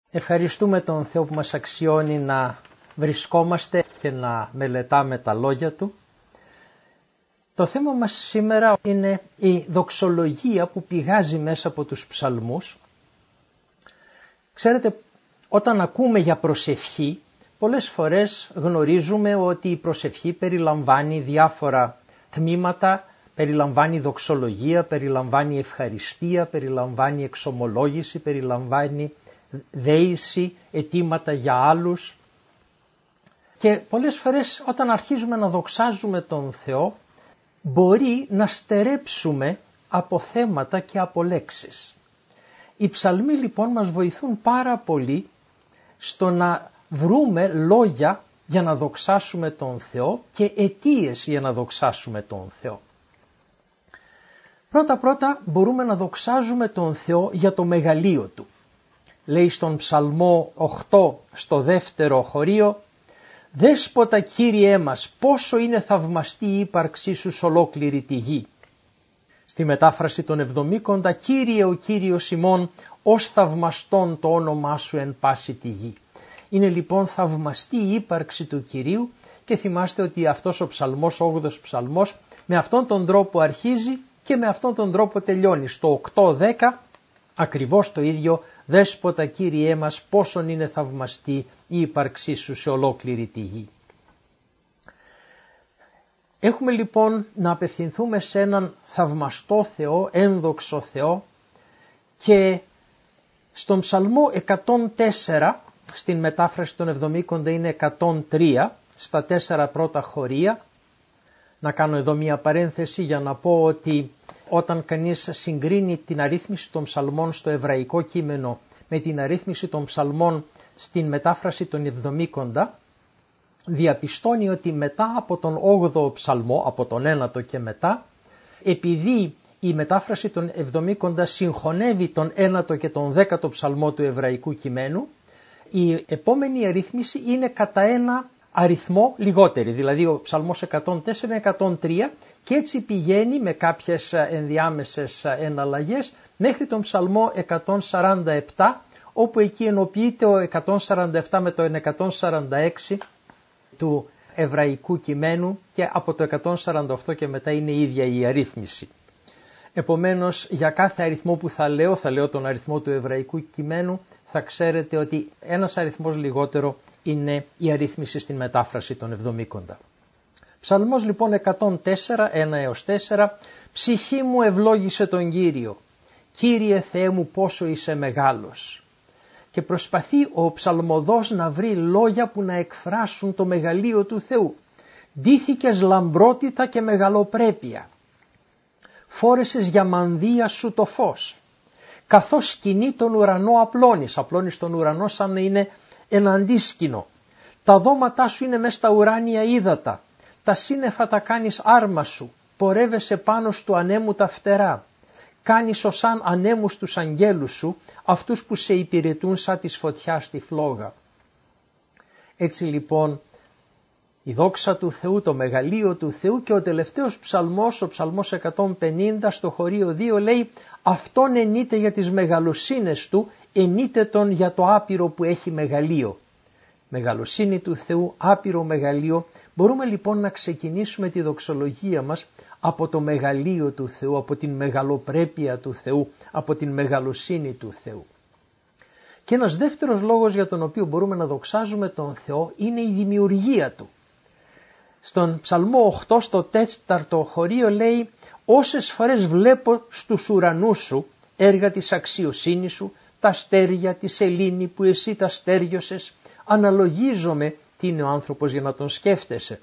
Ευχαριστούμε τον Θεό που μας αξιώνει να βρισκόμαστε και να μελετάμε τα λόγια Του. Το θέμα μας σήμερα είναι η δοξολογία που πηγάζει μέσα από τους ψαλμούς. Ξέρετε, όταν ακούμε για προσευχή, πολλές φορές γνωρίζουμε ότι η προσευχή περιλαμβάνει διάφορα τμήματα, περιλαμβάνει δοξολογία, περιλαμβάνει ευχαριστία, περιλαμβάνει εξομολόγηση, περιλαμβάνει δέηση, αιτήματα για άλλους. Και πολλές φορές όταν αρχίζουμε να δοξάζουμε τον Θεό, μπορεί να στερέψουμε από θέματα και από λέξεις. Οι ψαλμοί λοιπόν μας βοηθούν πάρα πολύ στο να βρούμε λόγια για να δοξάσουμε τον Θεό και αιτίες για να δοξάσουμε τον Θεό. Πρώτα μπορούμε να δοξάζουμε τον Θεό για το μεγαλείο Του. Λέει στον Ψαλμό 8 στο δεύτερο χωρίο: «Δέσποτα Κύριέ μας, πόσο είναι θαυμαστή η ύπαρξή Σου σ' ολόκληρη τη γη». Στη μετάφραση των Εβδομήκοντα: «Κύριε ο Κύριος ημών, ως θαυμαστόν το όνομά Σου εν πάση τη γη». Είναι λοιπόν θαυμαστή η ύπαρξη του Κυρίου και θυμάστε ότι αυτός ο ψαλμός, ο 8ος ψαλμός, με αυτόν τον τρόπο αρχίζει και με αυτόν τον τρόπο τελειώνει. Στο 8-10 ακριβώς το ίδιο: «Δέσποτα Κύριέ μας, πόσον είναι θαυμαστή η ύπαρξή Σου σε ολόκληρη τη γη». Έχουμε λοιπόν να απευθυνθούμε σε έναν θαυμαστό Θεό, ένδοξο Θεό, και στον Ψαλμό 104, στην μετάφραση των Εβδομήκοντα είναι 103, στα 4 πρώτα χωρία. Να κάνω εδώ μια παρένθεση για να πω ότι όταν κανείς συγκρίνει την αρρύθμιση των ψαλμών στο εβραϊκό κείμενο με την αρρύθμιση των ψαλμών στην μετάφραση των Εβδομήκοντα, διαπιστώνει ότι μετά από τον 8ο ψαλμό, από τον 9ο και μετά, επειδή η μετάφραση των Εβδομήκοντα συγχωνεύει τον 9ο και τον 10ο ψαλμό του εβραϊκού κειμένου, η επόμενη αρρύθμιση είναι κατά ένα αριθμό λιγότερη, δηλαδή ο ψαλμός 104 είναι 103 και έτσι πηγαίνει με κάποιες ενδιάμεσες εναλλαγές μέχρι τον ψαλμό 147, όπου εκεί ενοποιείται ο 147 με το 146 του εβραϊκού κειμένου και από το 148 και μετά είναι η ίδια η αρρύθμιση. Επομένως, για κάθε αριθμό που θα λέω τον αριθμό του εβραϊκού κειμένου, θα ξέρετε ότι ένας αριθμός λιγότερο είναι η αρρύθμιση στην μετάφραση των Εβδομήκοντα. Ψαλμός λοιπόν 104, 1 έως 4. «Ψυχή μου ευλόγησε τον Κύριο, Κύριε Θεέ μου πόσο είσαι μεγάλος». Και προσπαθεί ο ψαλμοδός να βρει λόγια που να εκφράσουν το μεγαλείο του Θεού. «Ντύθηκες λαμπρότητα και μεγαλοπρέπεια, φόρεσες για μανδύα σου το φως, καθώς σκηνή τον ουρανό απλώνεις τον ουρανό σαν να είναι ένα αντίσκηνο. Τα δώματά σου είναι μες στα ουράνια ύδατα, τα σύννεφα τα κάνεις άρμα σου, πορεύεσαι πάνω στου ανέμου τα φτερά. Κάνεις ως αν ανέμους τους αγγέλους σου, αυτούς που σε υπηρετούν σαν της φωτιάς τη φλόγα». Έτσι λοιπόν η δόξα του Θεού, το μεγαλείο του Θεού, και ο τελευταίος ψαλμός, ο ψαλμός 150 στο χωρίο 2 λέει: «Αυτόν ενείται για τις μεγαλοσύνες του, ενείται τον για το άπειρο που έχει μεγαλείο». Μεγαλοσύνη του Θεού, άπειρο μεγαλείο. Μπορούμε λοιπόν να ξεκινήσουμε τη δοξολογία μας από το μεγαλείο του Θεού, από την μεγαλοπρέπεια του Θεού, από την μεγαλοσύνη του Θεού. Και ένας δεύτερος λόγος για τον οποίο μπορούμε να δοξάζουμε τον Θεό είναι η δημιουργία Του. Στον Ψαλμό 8 στο 4ο χωρίο λέει: «Όσες φορές βλέπω στους ουρανούς σου έργα της αξιοσύνης σου, τα αστέρια, τη σελήνη που εσύ τα στέριωσες, αναλογίζομαι τι είναι ο άνθρωπος για να τον σκέφτεσαι».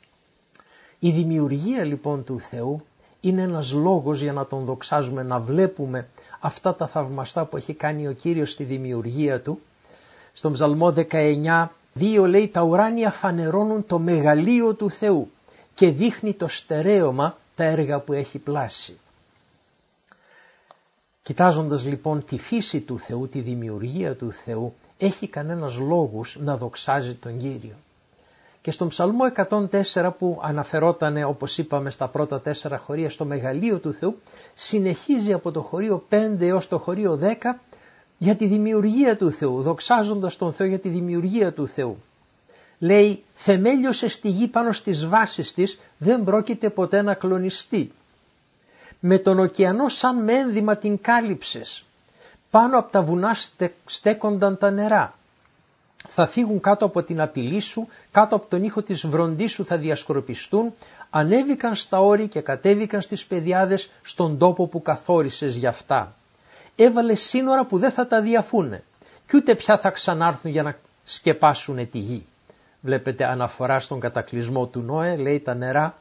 Η δημιουργία λοιπόν του Θεού είναι ένας λόγος για να τον δοξάζουμε, να βλέπουμε αυτά τα θαυμαστά που έχει κάνει ο Κύριος στη δημιουργία Του. Στον Ψαλμό 19:2 λέει: «Τα ουράνια φανερώνουν το μεγαλείο του Θεού και δείχνει το στερέωμα τα έργα που έχει πλάσει». Κοιτάζοντας λοιπόν τη φύση του Θεού, τη δημιουργία του Θεού, έχει κανένας λόγους να δοξάζει τον Κύριο. Και στον Ψαλμό 104 που αναφερόταν, όπως είπαμε, στα πρώτα 4 χωρία στο μεγαλείο του Θεού, συνεχίζει από το χωρίο 5 έως το χωρίο 10 για τη δημιουργία του Θεού, δοξάζοντας τον Θεό για τη δημιουργία του Θεού. Λέει, θεμέλιωσε στη γη πάνω στις βάσεις της, δεν πρόκειται ποτέ να κλονιστεί. Με τον ωκεανό σαν με ένδυμα την κάλυψες. Πάνω από τα βουνά στέκονταν τα νερά. Θα φύγουν κάτω από την απειλή σου, κάτω από τον ήχο της βροντής σου θα διασκορπιστούν, ανέβηκαν στα όρη και κατέβηκαν στις πεδιάδες στον τόπο που καθόρισες για αυτά. Έβαλε σύνορα που δεν θα τα διαφούνε κι ούτε πια θα ξανάρθουν για να σκεπάσουν τη γη. Βλέπετε αναφορά στον κατακλυσμό του Νόε, λέει τα νερά.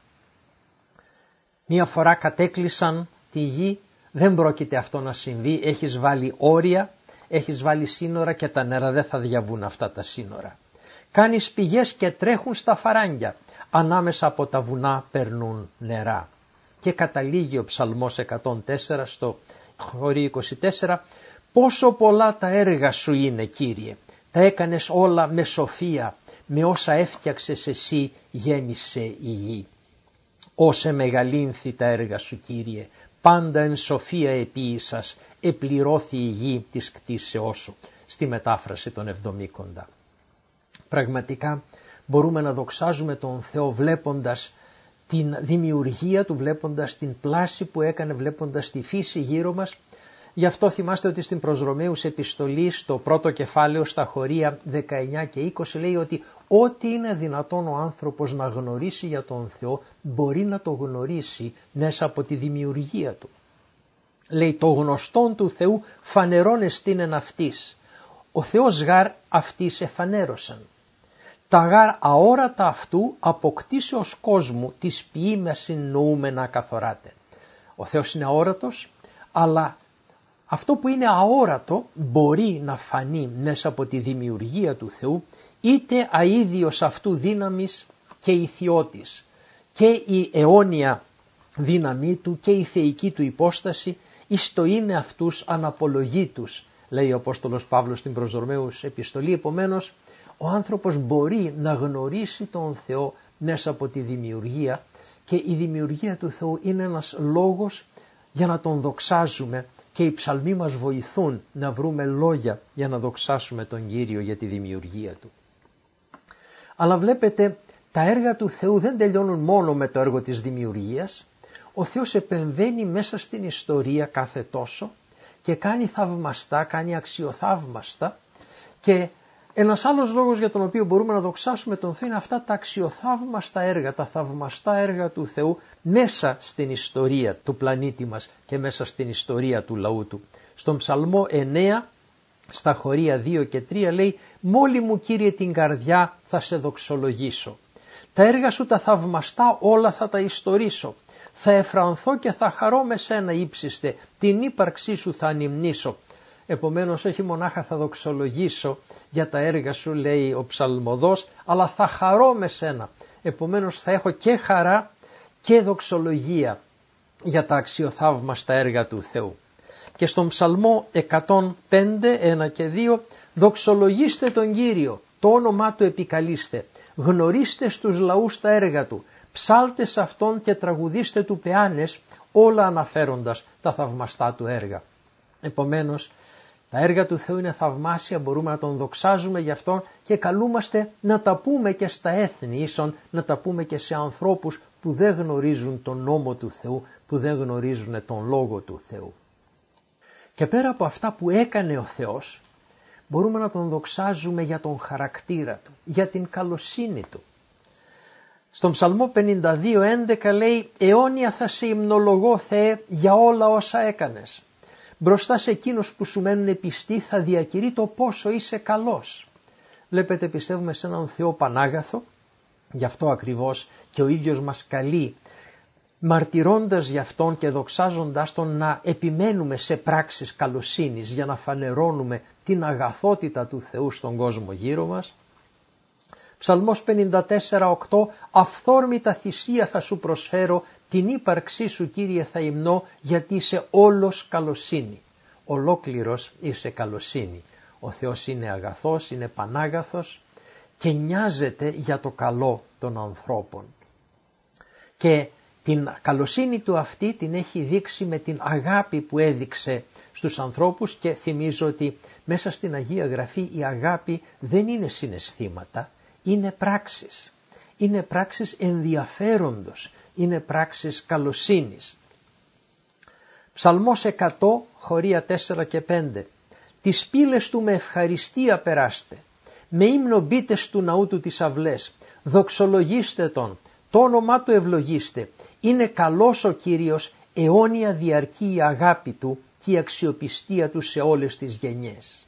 Μία φορά κατέκλυσαν τη γη, δεν πρόκειται αυτό να συμβεί, έχεις βάλει όρια, έχεις βάλει σύνορα και τα νερά δεν θα διαβούν αυτά τα σύνορα. Κάνεις πηγές και τρέχουν στα φαράγγια, ανάμεσα από τα βουνά περνούν νερά. Και καταλήγει ο Ψαλμός 104 στο χωρί 24, πόσο πολλά τα έργα σου είναι, Κύριε, τα έκανες όλα με σοφία, με όσα έφτιαξες εσύ γέννησε η γη. Όσε μεγαλύνθη τα έργα σου, Κύριε, πάντα εν σοφία επίησας, επληρώθη η γη της κτίσεώς σου, στη μετάφραση των Εβδομήκοντα. Πραγματικά μπορούμε να δοξάζουμε τον Θεό βλέποντας την δημιουργία του, βλέποντας την πλάση που έκανε, βλέποντας τη φύση γύρω μας. Γι' αυτό θυμάστε ότι στην προς Ρωμαίους επιστολή, στο πρώτο κεφάλαιο, στα χωρία 19 και 20, λέει ότι ό,τι είναι δυνατόν ο άνθρωπος να γνωρίσει για τον Θεό, μπορεί να το γνωρίσει μέσα από τη δημιουργία του. Λέει, το γνωστόν του Θεού φανερών εστίν εν αυτής. Ο Θεός γάρ αυτής εφανέρωσαν. Τα γάρ αόρατα αυτού αποκτήσεως κόσμου της ποιήμασιν νοούμενα καθοράτε. Ο Θεός είναι αόρατος, αλλά αυτό που είναι αόρατο μπορεί να φανεί μέσα από τη δημιουργία του Θεού, είτε αίδιος αυτού δύναμης και ηθιώτης, και η αιώνια δύναμή του και η θεϊκή του υπόσταση, εις το είναι αυτούς αναπολογήτους, λέει ο Απόστολος Παύλος στην προς Ρωμαίους επιστολή. Επομένως, ο άνθρωπος μπορεί να γνωρίσει τον Θεό μέσα από τη δημιουργία και η δημιουργία του Θεού είναι ένας λόγος για να τον δοξάζουμε και οι ψαλμοί μας βοηθούν να βρούμε λόγια για να δοξάσουμε τον Κύριο για τη δημιουργία του. Αλλά βλέπετε, τα έργα του Θεού δεν τελειώνουν μόνο με το έργο της δημιουργίας. Ο Θεός επεμβαίνει μέσα στην ιστορία κάθε τόσο και κάνει θαυμαστά, κάνει αξιοθαύμαστα, και ένας άλλος λόγος για τον οποίο μπορούμε να δοξάσουμε τον Θεό είναι αυτά τα αξιοθαύμαστα έργα, τα θαυμαστά έργα του Θεού μέσα στην ιστορία του πλανήτη μας και μέσα στην ιστορία του λαού του. Στον Ψαλμό 9, στα χωρία 2 και 3 λέει, «Μόλι μου, Κύριε, την καρδιά θα σε δοξολογήσω. Τα έργα σου τα θαυμαστά όλα θα τα ιστορήσω. Θα εφρανθώ και θα χαρώ με σένα, ύψιστε, την ύπαρξή σου θα ανυμνήσω». Επομένως όχι μονάχα θα δοξολογήσω για τα έργα σου, λέει ο ψαλμοδός, αλλά θα χαρώ με σένα. Επομένως θα έχω και χαρά και δοξολογία για τα αξιοθαύμαστα έργα του Θεού. Και στον Ψαλμό 105, 1 και 2, δοξολογήστε τον Κύριο, το όνομά του επικαλείστε, γνωρίστε στους λαούς τα έργα του, ψάλτε σε αυτόν και τραγουδήστε του πεάνες, όλα αναφέροντας τα θαυμαστά του έργα. Επομένως, τα έργα του Θεού είναι θαυμάσια, μπορούμε να τον δοξάζουμε γι' αυτόν και καλούμαστε να τα πούμε και στα έθνη, ίσον να τα πούμε και σε ανθρώπους που δεν γνωρίζουν τον νόμο του Θεού, που δεν γνωρίζουν τον λόγο του Θεού. Και πέρα από αυτά που έκανε ο Θεός, μπορούμε να τον δοξάζουμε για τον χαρακτήρα του, για την καλοσύνη του. Στον Ψαλμό 52:11 λέει, «Αιώνια θα σε υμνολογώ, Θεέ, για όλα όσα έκανες. Μπροστά σε εκείνους που σου μένουν πιστοί θα διακηρύττω το πόσο είσαι καλός». Βλέπετε, πιστεύουμε σε έναν Θεό πανάγαθο, γι' αυτό ακριβώς και ο ίδιος μας καλεί, μαρτυρώντας γι' αυτόν και δοξάζοντάς τον, να επιμένουμε σε πράξεις καλοσύνης για να φανερώνουμε την αγαθότητα του Θεού στον κόσμο γύρω μας. Ψαλμός 54:8, «Αυθόρμητα θυσία θα σου προσφέρω, την ύπαρξή σου, Κύριε, θα υμνώ, γιατί είσαι όλος καλοσύνη». Ολόκληρος είσαι καλοσύνη. Ο Θεός είναι αγαθός, είναι πανάγαθος και νοιάζεται για το καλό των ανθρώπων. Και Την καλοσύνη του αυτή την έχει δείξει με την αγάπη που έδειξε στους ανθρώπους και θυμίζω ότι μέσα στην Αγία Γραφή η αγάπη δεν είναι συναισθήματα, είναι πράξεις. Είναι πράξεις ενδιαφέροντος, είναι πράξεις καλοσύνης. Ψαλμός 100, χωρία 4 και 5. Τις πύλες του με ευχαριστία περάστε, με ύμνο μπείτε στου ναού του τις αυλές, δοξολογήστε τον, το όνομά του ευλογήστε. Είναι καλός ο Κύριος, αιώνια διαρκεί η αγάπη του και η αξιοπιστία του σε όλες τις γενιές.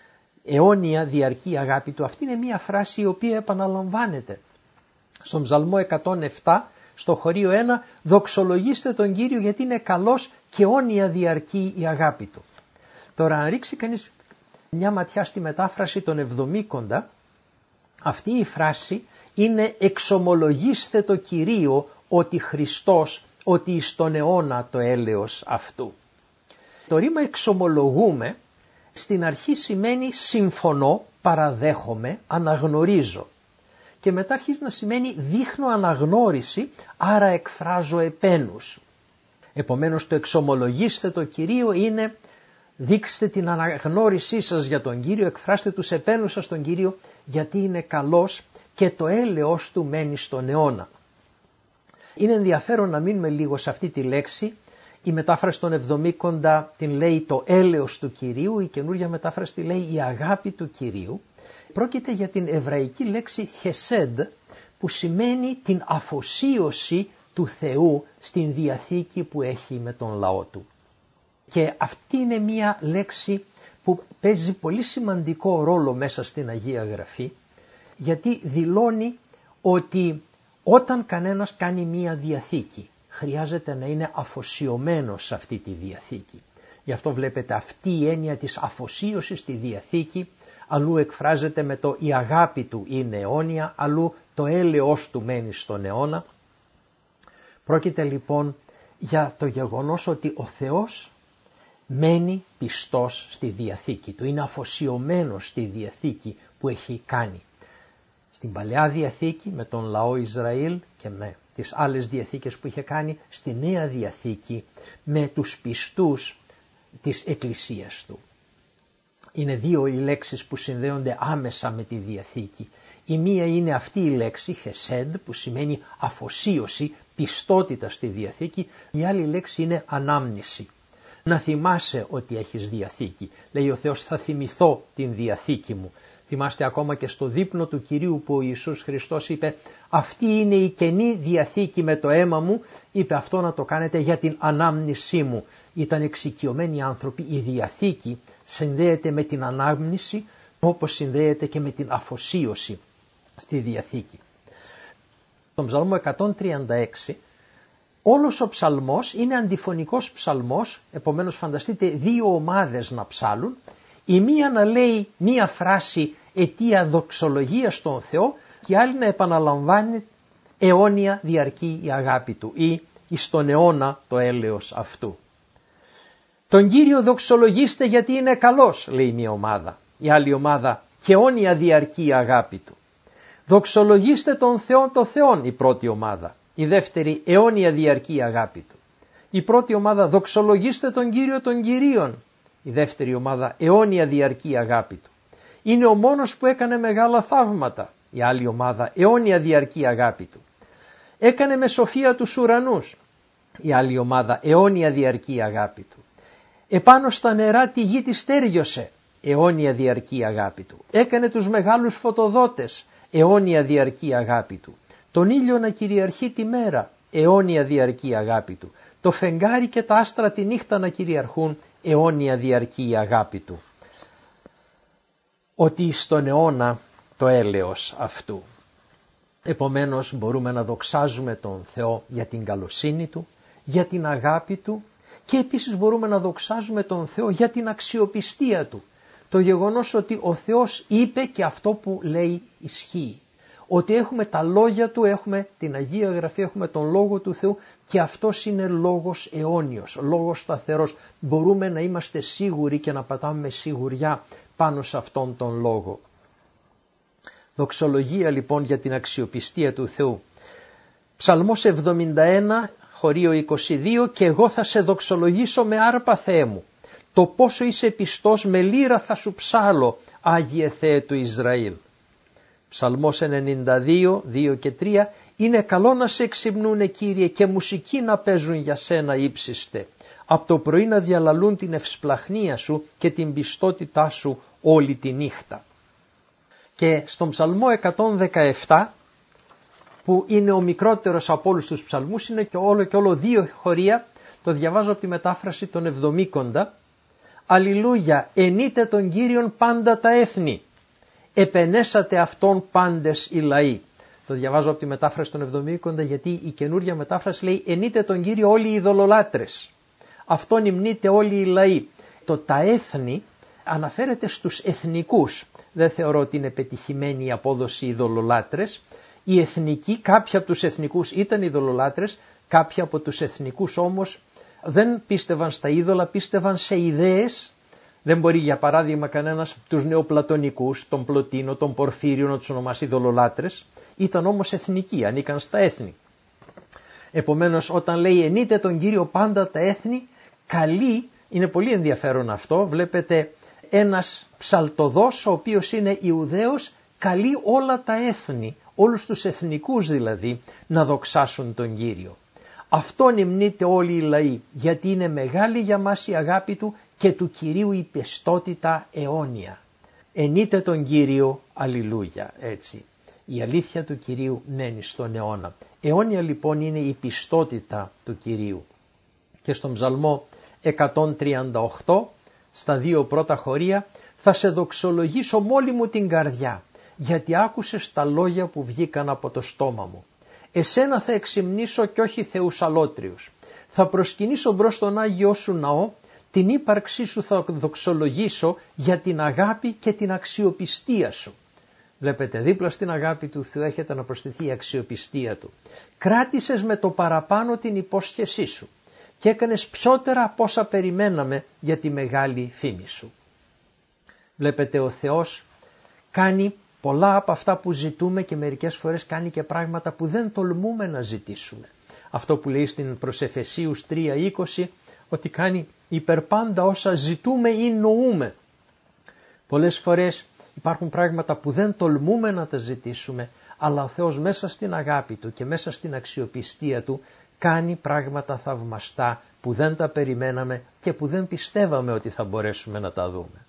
Αιώνια διαρκεί η αγάπη του. Αυτή είναι μια φράση η οποία επαναλαμβάνεται. Στον Ψαλμό 107, στο χωρίο 1, δοξολογήστε τον Κύριο γιατί είναι καλός και αιώνια διαρκεί η αγάπη του. Τώρα αν ρίξει κανείς μια ματιά στη μετάφραση των Εβδομήκοντα, αυτή η φράση είναι εξομολογήστε το Κυρίο ότι Χριστός, ότι εις τον αιώνα το έλεος αυτού. Το ρήμα εξομολογούμε στην αρχή σημαίνει συμφωνώ, παραδέχομαι, αναγνωρίζω. Και μετά αρχίζει να σημαίνει δείχνω αναγνώριση, άρα εκφράζω επένους. Επομένως το εξομολογήστε το Κυρίο είναι δείξτε την αναγνώρισή σας για τον Κύριο, εκφράστε τους επένους σας στον Κύριο γιατί είναι καλός και το έλεος του μένει στον αιώνα. Είναι ενδιαφέρον να μείνουμε λίγο σε αυτή τη λέξη. Η μετάφραση των Εβδομήκοντα την λέει το έλεος του Κυρίου, η καινούργια μετάφραση τη λέει η αγάπη του Κυρίου. Πρόκειται για την εβραϊκή λέξη χεσέντ που σημαίνει την αφοσίωση του Θεού στην διαθήκη που έχει με τον λαό του. Και αυτή είναι μια λέξη που παίζει πολύ σημαντικό ρόλο μέσα στην Αγία Γραφή γιατί δηλώνει ότι όταν κανένας κάνει μια διαθήκη χρειάζεται να είναι αφοσιωμένος σε αυτή τη διαθήκη. Γι' αυτό βλέπετε αυτή η έννοια της αφοσίωσης στη διαθήκη αλλού εκφράζεται με το η αγάπη του είναι αιώνια, αλλού το έλεος του μένει στον αιώνα. Πρόκειται λοιπόν για το γεγονός ότι ο Θεός μένει πιστός στη διαθήκη του, είναι αφοσιωμένος στη διαθήκη που έχει κάνει. Στην Παλαιά Διαθήκη με τον λαό Ισραήλ και με τις άλλες διαθήκες που είχε κάνει, στη Νέα Διαθήκη με τους πιστούς της Εκκλησίας του. Είναι δύο οι λέξεις που συνδέονται άμεσα με τη Διαθήκη. Η μία είναι αυτή η λέξη, χεσέντ, που σημαίνει αφοσίωση, πιστότητα στη Διαθήκη. Η άλλη λέξη είναι ανάμνηση. Να θυμάσαι ότι έχεις Διαθήκη. Λέει ο Θεός θα θυμηθώ την Διαθήκη μου. Θυμάστε ακόμα και στο δείπνο του Κυρίου που ο Ιησούς Χριστός είπε αυτή είναι η καινή Διαθήκη με το αίμα μου. Είπε αυτό να το κάνετε για την ανάμνησή μου. Ήταν εξοικειωμένοι άνθρωποι. Η Διαθήκη συνδέεται με την ανάμνηση όπως συνδέεται και με την αφοσίωση στη Διαθήκη. Στον Ψαλμό 136 όλος ο ψαλμός είναι αντιφωνικός ψαλμός, επομένως φανταστείτε δύο ομάδες να ψάλουν, η μία να λέει μία φράση αιτία δοξολογία στον Θεό και η άλλη να επαναλαμβάνει αιώνια διαρκεί η αγάπη του ή στον αιώνα το έλεος αυτού. Τον Κύριο δοξολογήστε γιατί είναι καλός, λέει μία ομάδα, η άλλη ομάδα και αιώνια διαρκεί η αγάπη του. Δοξολογήστε τον Θεό το Θεόν, η πρώτη ομάδα. Η δεύτερη αιώνια διαρκεί η αγάπη του. Η πρώτη ομάδα δοξολογήστε τον Κύριο των Κυρίων. Η δεύτερη ομάδα αιώνια διαρκεί η αγάπη του. Είναι ο μόνος που έκανε μεγάλα θαύματα. Η άλλη ομάδα αιώνια διαρκεί η αγάπη του. Έκανε με σοφία τους ουρανούς. Η άλλη ομάδα αιώνια διαρκεί η αγάπη του. Επάνω στα νερά τη γη τη στέριωσε. Αιώνια διαρκεί η αγάπη του. Έκανε τους μεγάλους φωτοδότες. Αιώνια διαρκεί η αγάπη του. Τον ήλιο να κυριαρχεί τη μέρα, αιώνια διαρκεί η αγάπη του. Το φεγγάρι και τα άστρα τη νύχτα να κυριαρχούν, αιώνια διαρκεί η αγάπη του. Ότι στον αιώνα το έλεος αυτού. Επομένως μπορούμε να δοξάζουμε τον Θεό για την καλοσύνη του, για την αγάπη του και επίσης μπορούμε να δοξάζουμε τον Θεό για την αξιοπιστία του. Το γεγονός ότι ο Θεός είπε και αυτό που λέει ισχύει. Ότι έχουμε τα λόγια του, έχουμε την Αγία Γραφή, έχουμε τον Λόγο του Θεού και αυτός είναι λόγος αιώνιος, λόγος σταθερός. Μπορούμε να είμαστε σίγουροι και να πατάμε με σιγουριά πάνω σε αυτόν τον λόγο. Δοξολογία λοιπόν για την αξιοπιστία του Θεού. Ψαλμός 71, χωρίο 22, και εγώ θα σε δοξολογήσω με άρπα, Θεέ μου. Το πόσο είσαι πιστός, με λύρα θα σου ψάλω, Άγιε Θεέ του Ισραήλ. Ψαλμός 92, 2 και 3, είναι καλό να σε εξυμνούνε, Κύριε, και μουσική να παίζουν για σένα, ύψιστε. Από το πρωί να διαλαλούν την ευσπλαχνία σου και την πιστότητά σου όλη τη νύχτα. Και στον ψαλμό 117, που είναι ο μικρότερος από όλους τους ψαλμούς, είναι και όλο δύο χωρία, το διαβάζω από τη μετάφραση των Εβδομήκοντα. Αλληλούια, ενείτε τον Κύριον πάντα τα έθνη, επενέσατε αυτόν πάντες οι λαοί. Το διαβάζω από τη μετάφραση των Εβδομήκοντα, γιατί η καινούρια μετάφραση λέει ενείτε τον Κύριο όλοι οι ειδωλολάτρες. Αυτόν υμνείτε όλοι οι λαοί. Το τα έθνη αναφέρεται στους εθνικούς. Δεν θεωρώ ότι είναι πετυχημένη η απόδοση ειδωλολάτρες. Οι εθνικοί, κάποιοι από τους εθνικούς ήταν ειδωλολάτρες, κάποιοι από τους εθνικούς όμως δεν πίστευαν στα είδωλα, πίστευαν σε ιδέες. Δεν μπορεί για παράδειγμα κανένας τους νεοπλατωνικούς, τον Πλωτίνο, τον Πορφύριο να τους ονομάσει ειδωλολάτρες. Ήταν όμως εθνικοί, ανήκαν στα έθνη. Επομένως όταν λέει ενείτε τον Κύριο πάντα τα έθνη, καλεί, είναι πολύ ενδιαφέρον αυτό, βλέπετε ένας ψαλτοδός ο οποίος είναι Ιουδαίος, καλεί όλα τα έθνη, όλους τους εθνικούς δηλαδή, να δοξάσουν τον Κύριο. Αυτόν υμνείτε όλοι οι λαοί, γιατί είναι μεγάλη για μας η αγάπη του και του Κυρίου η πιστότητα αιώνια. Ενείτε τον Κύριο, αλληλούια, έτσι. Η αλήθεια του Κυρίου μένει στον αιώνα. Αιώνια λοιπόν είναι η πιστότητα του Κυρίου. Και στον ψαλμό 138, στα δύο πρώτα χωρία, θα σε δοξολογήσω με όλη μου την καρδιά, γιατί άκουσες τα λόγια που βγήκαν από το στόμα μου. Εσένα θα εξυμνήσω και όχι θεούς αλότριους. Θα προσκυνήσω μπρος στον Άγιο σου ναό, την ύπαρξή σου θα δοξολογήσω για την αγάπη και την αξιοπιστία σου. Βλέπετε, δίπλα στην αγάπη του Θεού έχετε να προσθεθεί η αξιοπιστία του. Κράτησες με το παραπάνω την υπόσχεσή σου και έκανες πιότερα από όσα περιμέναμε για τη μεγάλη φήμη σου. Βλέπετε, ο Θεός κάνει πολλά από αυτά που ζητούμε και μερικές φορές κάνει και πράγματα που δεν τολμούμε να ζητήσουμε. Αυτό που λέει στην προς Εφεσίους 3:20, ότι κάνει υπερπάντα όσα ζητούμε ή νοούμε. Πολλές φορές υπάρχουν πράγματα που δεν τολμούμε να τα ζητήσουμε, αλλά ο Θεός μέσα στην αγάπη του και μέσα στην αξιοπιστία του κάνει πράγματα θαυμαστά που δεν τα περιμέναμε και που δεν πιστεύαμε ότι θα μπορέσουμε να τα δούμε.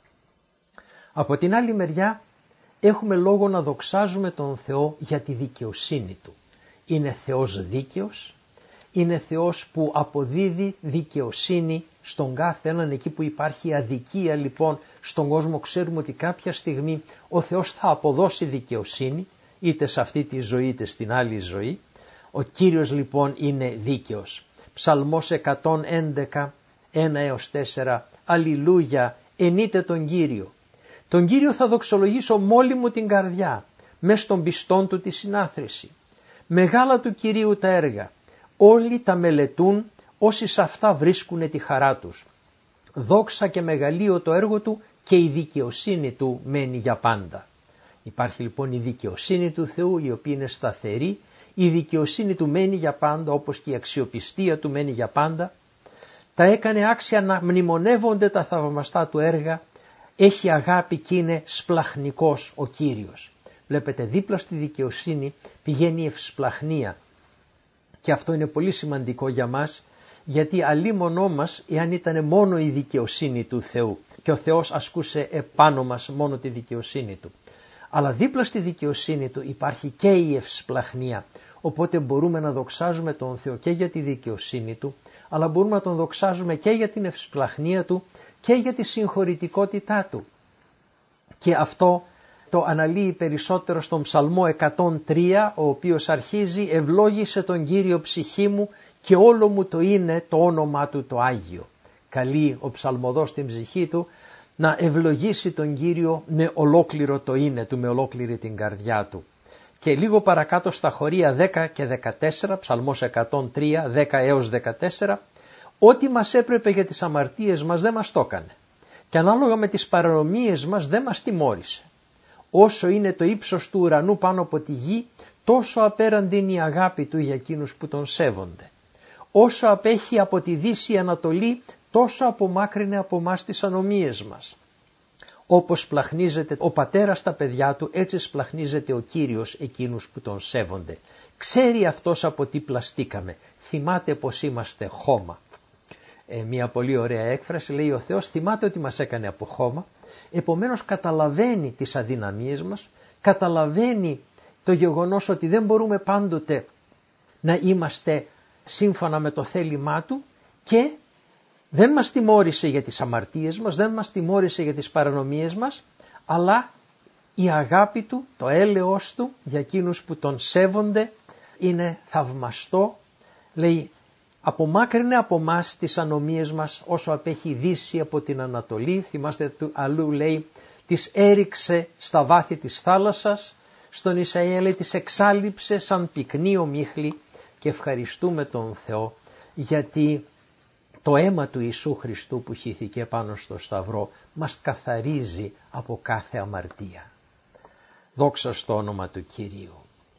Από την άλλη μεριά έχουμε λόγο να δοξάζουμε τον Θεό για τη δικαιοσύνη του. Είναι Θεός δίκαιος, είναι Θεός που αποδίδει δικαιοσύνη στον κάθε έναν. Εκεί που υπάρχει αδικία λοιπόν στον κόσμο, ξέρουμε ότι κάποια στιγμή ο Θεός θα αποδώσει δικαιοσύνη, είτε σε αυτή τη ζωή είτε στην άλλη ζωή. Ο Κύριος λοιπόν είναι δίκαιος. Ψαλμός 111, 1-4, αλληλούια, ενείτε τον Κύριο. Τον Κύριο θα δοξολογήσω με όλη μου την καρδιά, μες των πιστών του τη συνάθρηση. Μεγάλα του Κυρίου τα έργα, όλοι τα μελετούν όσοι σε αυτά βρίσκουν τη χαρά τους. Δόξα και μεγαλείο το έργο του και η δικαιοσύνη του μένει για πάντα. Υπάρχει λοιπόν η δικαιοσύνη του Θεού η οποία είναι σταθερή, η δικαιοσύνη του μένει για πάντα όπως και η αξιοπιστία του μένει για πάντα. Τα έκανε άξια να μνημονεύονται τα θαυμαστά του έργα, έχει αγάπη και είναι σπλαχνικός ο Κύριος. Βλέπετε, δίπλα στη δικαιοσύνη πηγαίνει η ευσπλαχνία και αυτό είναι πολύ σημαντικό για μας, γιατί αλίμονό μας εάν ήταν μόνο η δικαιοσύνη του Θεού και ο Θεός ασκούσε επάνω μας μόνο τη δικαιοσύνη του. Αλλά δίπλα στη δικαιοσύνη του υπάρχει και η ευσπλαχνία, οπότε μπορούμε να δοξάζουμε τον Θεό και για τη δικαιοσύνη του, αλλά μπορούμε να τον δοξάζουμε και για την ευσπλαχνία του και για τη συγχωρητικότητά του. Και αυτό το αναλύει περισσότερο στον Ψαλμό 103, ο οποίος αρχίζει «Ευλόγησε τον Κύριο ψυχή μου και όλο μου το είναι το όνομά του το Άγιο». Καλεί ο ψαλμοδός στην ψυχή του να ευλογήσει τον Κύριο με ολόκληρο το είναι του, με ολόκληρη την καρδιά του. Και λίγο παρακάτω στα χωρία 10 και 14, Ψαλμός 103, 10-14, ό,τι μας έπρεπε για τις αμαρτίες μας δεν μας το έκανε και ανάλογα με τις παρανομίες μας δεν μας τιμώρησε. Όσο είναι το ύψος του ουρανού πάνω από τη γη, τόσο απέραντη είναι η αγάπη του για εκείνους που τον σέβονται. όσο απέχει από τη Δύση η Ανατολή, τόσο απομάκρυνε από εμάς τις ανομίες μας. Όπως σπλαχνίζεται ο πατέρας τα παιδιά του, έτσι σπλαχνίζεται ο Κύριος εκείνους που τον σέβονται. Ξέρει αυτός από τι πλαστήκαμε, θυμάται πως είμαστε χώμα. Μια πολύ ωραία έκφραση, λέει ο Θεός θυμάται ότι μας έκανε από χώμα, επομένως καταλαβαίνει τις αδυναμίες μας, καταλαβαίνει το γεγονός ότι δεν μπορούμε πάντοτε να είμαστε σύμφωνα με το θέλημά του και δεν μας τιμώρησε για τις αμαρτίες μας, δεν μας τιμώρησε για τις παρανομίες μας, αλλά η αγάπη του, το έλεος του για εκείνους που τον σέβονται είναι θαυμαστό. Λέει απομάκρυνε από μας τις ανομίες μας όσο απέχει η Δύση από την Ανατολή. Θυμάστε του αλλού λέει τις έριξε στα βάθη της θάλασσας, στον Ισαΐα λέει τις εξάλειψε σαν πυκνή ομίχλη. Και ευχαριστούμε τον Θεό γιατί το αίμα του Ιησού Χριστού που χύθηκε πάνω στο Σταυρό μας καθαρίζει από κάθε αμαρτία. Δόξα στο όνομα του Κυρίου.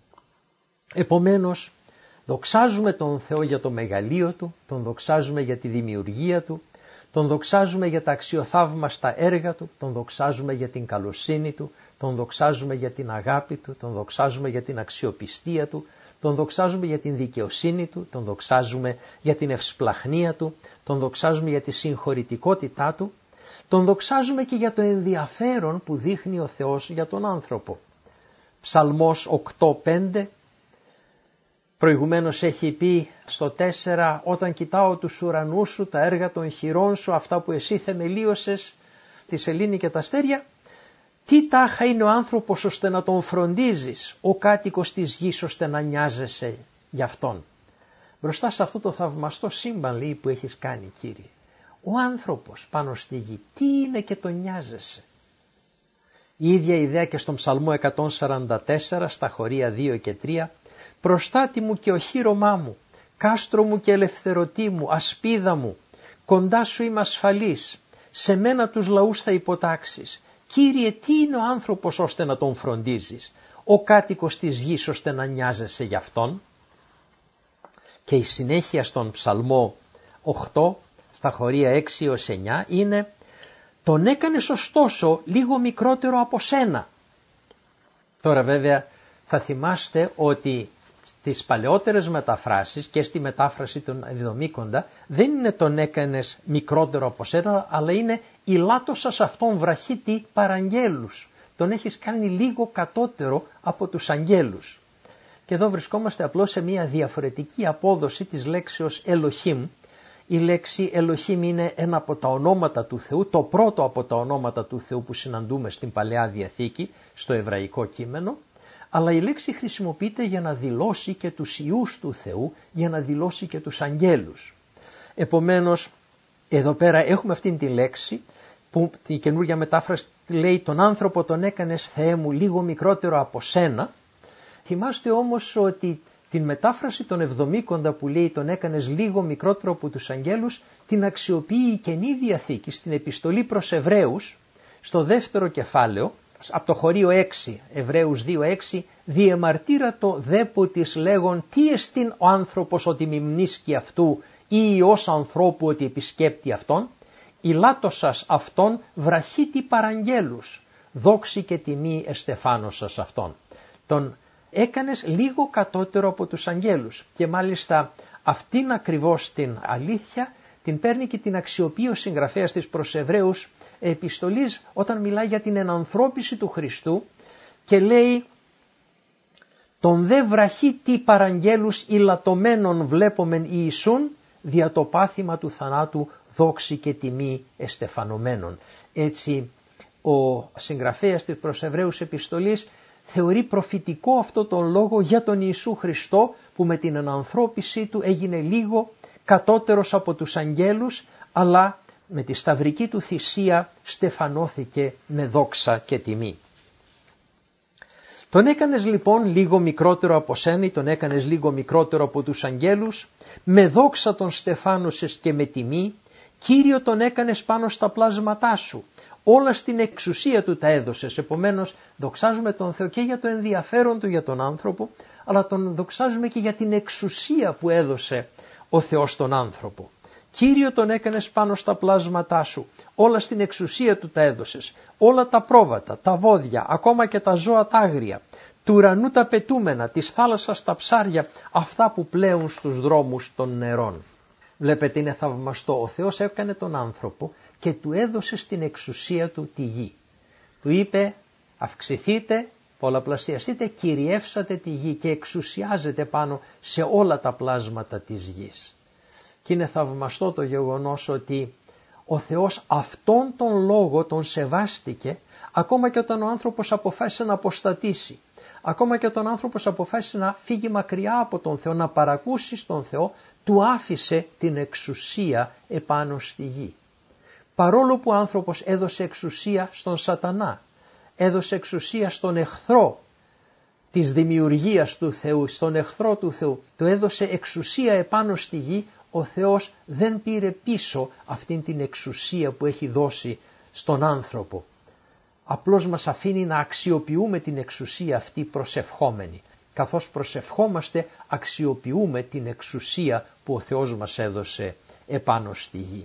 Επομένως, δοξάζουμε τον Θεό για το μεγαλείο Του, τον δοξάζουμε για τη δημιουργία Του, τον δοξάζουμε για τα αξιοθαύμαστα έργα Του, τον δοξάζουμε για την καλοσύνη Του, τον δοξάζουμε για την αγάπη Του, τον δοξάζουμε για την αξιοπιστία Του, τον δοξάζουμε για την δικαιοσύνη Του, τον δοξάζουμε για την ευσπλαχνία Του, τον δοξάζουμε για τη συγχωρητικότητά Του, τον δοξάζουμε και για το ενδιαφέρον που δείχνει ο Θεός για τον άνθρωπο. Ψαλμός 8:5, προηγουμένως έχει πει στο 4, όταν κοιτάω τους ουρανούς σου, τα έργα των χειρών σου, αυτά που εσύ θεμελίωσες, τη σελήνη και τα αστέρια, τι τάχα είναι ο άνθρωπος ώστε να τον φροντίζεις, ο κάτοικος της γης ώστε να νοιάζεσαι γι' αυτόν. Μπροστά σε αυτό το θαυμαστό σύμπαν λέει που έχεις κάνει Κύριε. Ο άνθρωπος πάνω στη γη, τι είναι και τον νοιάζεσαι. Η ίδια ιδέα και στον Ψαλμό 144 στα χωρία 2 και 3. Προστάτη μου και οχύρωμά μου, κάστρο μου και ελευθερωτή μου, ασπίδα μου, κοντά σου είμαι ασφαλής, σε μένα τους λαούς θα υποτάξεις. Κύριε, τι είναι ο άνθρωπος ώστε να τον φροντίζεις, ο κάτοικος της γης ώστε να νοιάζεσαι γι' αυτόν. Και η συνέχεια στον Ψαλμό 8, στα χωρία 6 έως 9, είναι «Τον έκανες ωστόσο λίγο μικρότερο από σένα». Τώρα βέβαια θα θυμάστε ότι στις παλαιότερες μεταφράσεις και στη μετάφραση των Εβδομήκοντα δεν είναι «τον έκανες μικρότερο από σένα», αλλά είναι «ηλάτωσας αυτόν βραχίτη παραγγέλους». Τον έχεις κάνει λίγο κατώτερο από τους αγγέλους. Και εδώ βρισκόμαστε απλώς σε μια διαφορετική απόδοση της λέξεως Ελοχήμ. Η λέξη Ελοχήμ είναι ένα από τα ονόματα του Θεού, το πρώτο από τα ονόματα του Θεού που συναντούμε στην Παλαιά Διαθήκη, στο εβραϊκό κείμενο, αλλά η λέξη χρησιμοποιείται για να δηλώσει και τους ιούς του Θεού, για να δηλώσει και τους αγγέλους. Επομένως, εδώ πέρα έχουμε αυτήν τη λέξη που η καινούργια μετάφραση λέει «τον άνθρωπο τον έκανες Θεέ μου λίγο μικρότερο από σένα». Θυμάστε όμως ότι την μετάφραση των Εβδομήκοντα που λέει «τον έκανες λίγο μικρότερο από τους αγγέλους» την αξιοποιεί η Καινή Διαθήκη στην επιστολή προς Εβραίους στο δεύτερο κεφάλαιο, από το χωρίο 6, Εβραίους 2:6, «Διεμαρτύρατο δέπο της λέγον τι εστίν ο άνθρωπος ότι μιμνίσκει αυτού ή ως ανθρώπου ότι επισκέπτει αυτόν, ηλάτωσας αυτόν βραχίτη παραγγέλους, δόξη και τιμή εστεφάνωσας αυτόν». Τον έκανες λίγο κατώτερο από τους αγγέλους και μάλιστα αυτήν ακριβώς την αλήθεια την παίρνει και την αξιοποιεί ο συγγραφέας της προς Εβραίους επιστολής όταν μιλάει για την ενανθρώπιση του Χριστού και λέει «Τον δε βραχίτη παραγγέλους ηλατωμένων βλέπομεν Ιησούν δια το πάθημα του θανάτου δόξη και τιμή εστεφανωμένων». Έτσι ο συγγραφέας της προς Εβραίους επιστολής θεωρεί προφητικό αυτό τον λόγο για τον Ιησού Χριστό που με την ενανθρώπιση του έγινε λίγο κατώτερος από τους αγγέλους, αλλά με τη σταυρική του θυσία στεφανώθηκε με δόξα και τιμή. Τον έκανες λοιπόν λίγο μικρότερο από σένα, τον έκανες λίγο μικρότερο από τους αγγέλους, με δόξα τον στεφάνωσες και με τιμή, Κύριο τον έκανες πάνω στα πλάσματά σου, όλα στην εξουσία του τα έδωσες. Επομένως δοξάζουμε τον Θεό και για το ενδιαφέρον του για τον άνθρωπο, αλλά τον δοξάζουμε και για την εξουσία που έδωσε ο Θεός τον άνθρωπο. Κύριο τον έκανες πάνω στα πλάσματά σου, όλα στην εξουσία του τα έδωσες, όλα τα πρόβατα, τα βόδια, ακόμα και τα ζώα τα άγρια, του ουρανού τα πετούμενα, της θάλασσας τα ψάρια, αυτά που πλέουν στους δρόμους των νερών. Βλέπετε, είναι θαυμαστό. Ο Θεός έκανε τον άνθρωπο και του έδωσε στην εξουσία του τη γη. Του είπε αυξηθείτε, πολλαπλασιαστείτε, κυριεύσατε τη γη και εξουσιάζετε πάνω σε όλα τα πλάσματα της γης. Και είναι θαυμαστό το γεγονός ότι ο Θεός αυτόν τον λόγο τον σεβάστηκε ακόμα και όταν ο άνθρωπος αποφάσισε να αποστατήσει. Ακόμα και όταν ο άνθρωπος αποφάσισε να φύγει μακριά από τον Θεό, να παρακούσει στον Θεό, του άφησε την εξουσία επάνω στη γη. Παρόλο που ο άνθρωπος έδωσε εξουσία στον σατανά, έδωσε εξουσία στον εχθρό της δημιουργίας του Θεού, στον εχθρό του Θεού, του έδωσε εξουσία επάνω στη γη, ο Θεός δεν πήρε πίσω αυτήν την εξουσία που έχει δώσει στον άνθρωπο. Απλώς μας αφήνει να αξιοποιούμε την εξουσία αυτή προσευχόμενη. Καθώς προσευχόμαστε, αξιοποιούμε την εξουσία που ο Θεός μας έδωσε επάνω στη γη.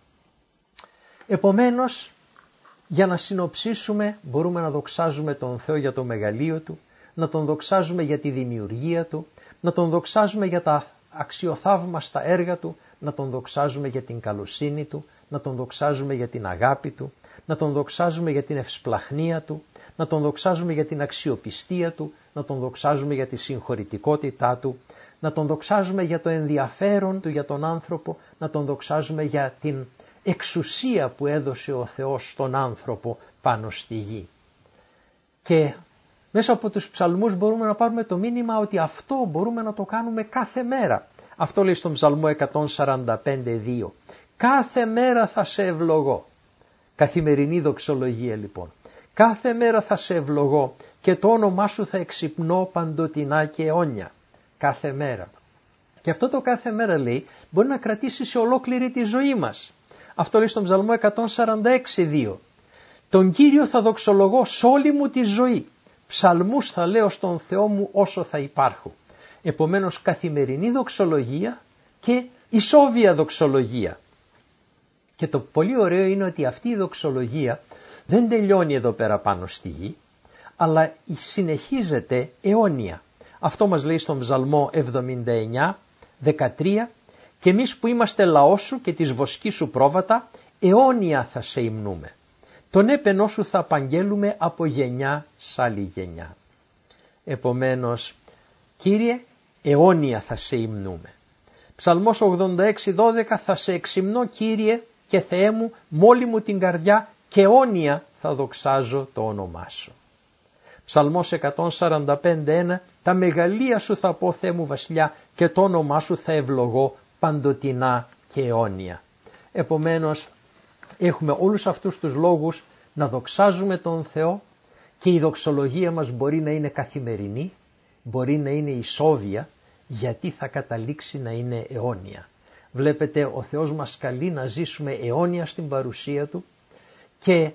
Επομένως, για να συνοψίσουμε, μπορούμε να δοξάζουμε τον Θεό για το μεγαλείο Του, να τον δοξάζουμε για τη δημιουργία Του, να τον δοξάζουμε για τα αξιοθαύμαστα έργα Του, να τον δοξάζουμε για την καλοσύνη Του, να τον δοξάζουμε για την αγάπη Του, να τον δοξάζουμε για την ευσπλαχνία Του, να τον δοξάζουμε για την αξιοπιστία Του, να τον δοξάζουμε για τη συγχωρητικότητά Του, να τον δοξάζουμε για το ενδιαφέρον Του για τον άνθρωπο, να τον δοξάζουμε για την εξουσία που έδωσε ο Θεός στον άνθρωπο πάνω στη γη. Και μέσα από τους ψαλμούς μπορούμε να πάρουμε το μήνυμα ότι αυτό μπορούμε να το κάνουμε κάθε μέρα. Αυτό λέει στον ψαλμό 145:2. Κάθε μέρα θα σε ευλογώ. Καθημερινή δοξολογία λοιπόν. Κάθε μέρα θα σε ευλογώ και το όνομά σου θα εξυπνώ παντοτινά και αιώνια. Κάθε μέρα. Και αυτό το κάθε μέρα λέει μπορεί να κρατήσει σε ολόκληρη τη ζωή μας. Αυτό λέει στον ψαλμό 146:2. Τον Κύριο θα δοξολογώ σ' όλη μου τη ζωή. Ψαλμούς θα λέω στον Θεό μου όσο θα υπάρχω. Επομένως καθημερινή δοξολογία και ισόβια δοξολογία. Και το πολύ ωραίο είναι ότι αυτή η δοξολογία δεν τελειώνει εδώ πέρα πάνω στη γη, αλλά συνεχίζεται αιώνια. Αυτό μας λέει στον ψαλμό 79:13. Και εμείς που είμαστε λαός σου και της βοσκής σου πρόβατα, αιώνια θα σε υμνούμε. Τον έπαινό σου θα απαγγέλουμε από γενιά σ' άλλη γενιά. Επομένως, Κύριε, αιώνια θα σε υμνούμε. Ψαλμός 86:12. Θα σε εξυμνώ, Κύριε και Θεέ μου, μόλι μου την καρδιά και αιώνια θα δοξάζω το όνομά σου. Ψαλμός 145:1. Τα μεγαλεία σου θα πω, Θεέ μου βασιλιά, και το όνομά σου θα ευλογώ παντοτινά και αιώνια. Επομένως, έχουμε όλους αυτούς τους λόγους να δοξάζουμε τον Θεό και η δοξολογία μας μπορεί να είναι καθημερινή, μπορεί να είναι ισόβια, γιατί θα καταλήξει να είναι αιώνια. Βλέπετε, ο Θεός μας καλεί να ζήσουμε αιώνια στην παρουσία Του και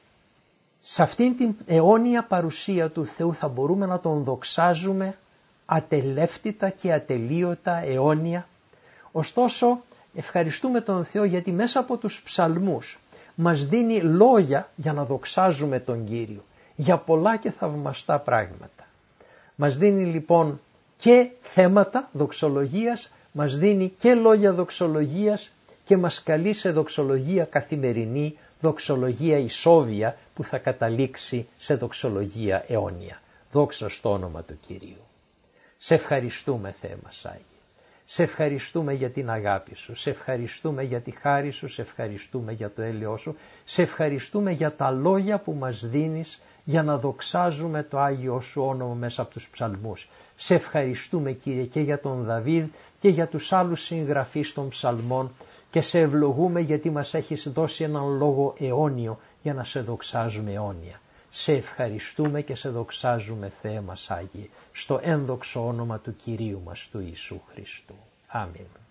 σε αυτήν την αιώνια παρουσία του Θεού θα μπορούμε να τον δοξάζουμε ατελεύτητα και ατελείωτα αιώνια. Ωστόσο, ευχαριστούμε τον Θεό γιατί μέσα από τους ψαλμούς μας δίνει λόγια για να δοξάζουμε τον Κύριο, για πολλά και θαυμαστά πράγματα. Μας δίνει λοιπόν και θέματα δοξολογίας, μας δίνει και λόγια δοξολογίας και μας καλεί σε δοξολογία καθημερινή, δοξολογία ισόβια που θα καταλήξει σε δοξολογία αιώνια. Δόξα στο όνομα του Κυρίου. Σε ευχαριστούμε, Θεέ μας Άγιε. Σε ευχαριστούμε για την αγάπη σου, σε ευχαριστούμε για τη χάρη σου, σε ευχαριστούμε για το έλεος σου, σε ευχαριστούμε για τα λόγια που μας δίνεις για να δοξάζουμε το Άγιο σου όνομα μέσα από τους ψαλμούς. Σε ευχαριστούμε, Κύριε, και για τον Δαβίδ και για τους άλλους συγγραφείς των ψαλμών και σε ευλογούμε γιατί μας έχεις δώσει έναν λόγο αιώνιο για να σε δοξάζουμε αιώνια. Σε ευχαριστούμε και σε δοξάζουμε, Θεέ μας Άγιε, στο ένδοξο όνομα του Κυρίου μας του Ιησού Χριστού. Αμήν.